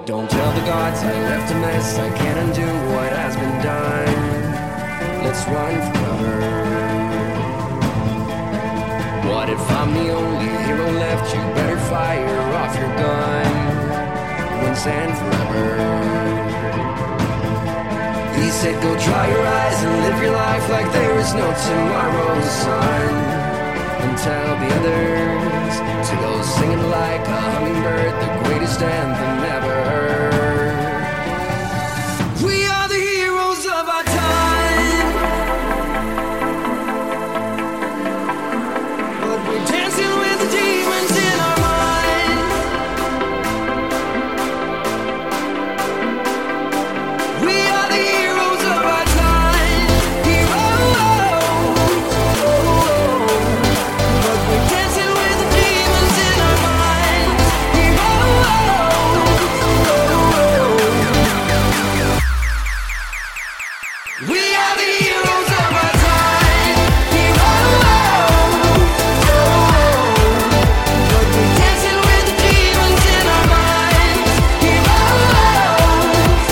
Don't tell the gods I left a mess. I can't undo what has been done. Let's run for cover. What if I'm the only hero left? You better fire off your gun once and forever. He said go dry your eyes and live your life like there is no tomorrow, son. And tell the others to go singing like a hummingbird, the greatest anthem ever heard. We are the heroes of our time, but we're dancing with the demons in our mind. We are the heroes of our time, heroes. But we're dancing with the demons in our minds, heroes. We are the heroes of our time, heroes. But we're dancing with the demons in our minds, heroes.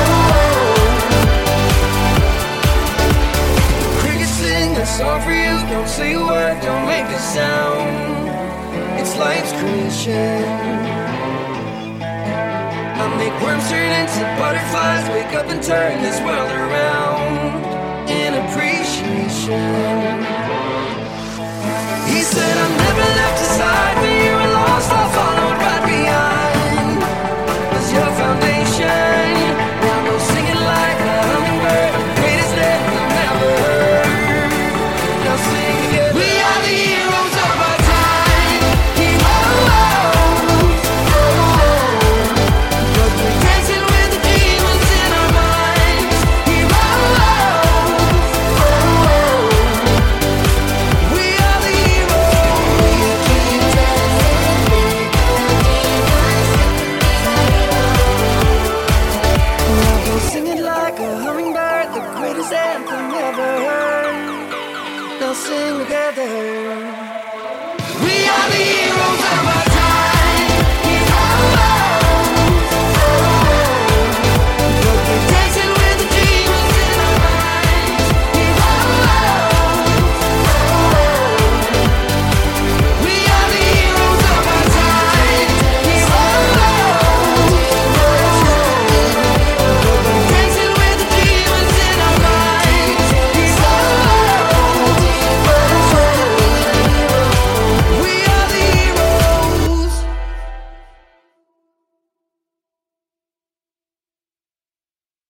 Crickets sing a song for you. Don't say a word, don't make a sound. It's life's creation. I make worms turn into butterflies. Wake up and turn this world around in appreciation. He said I'm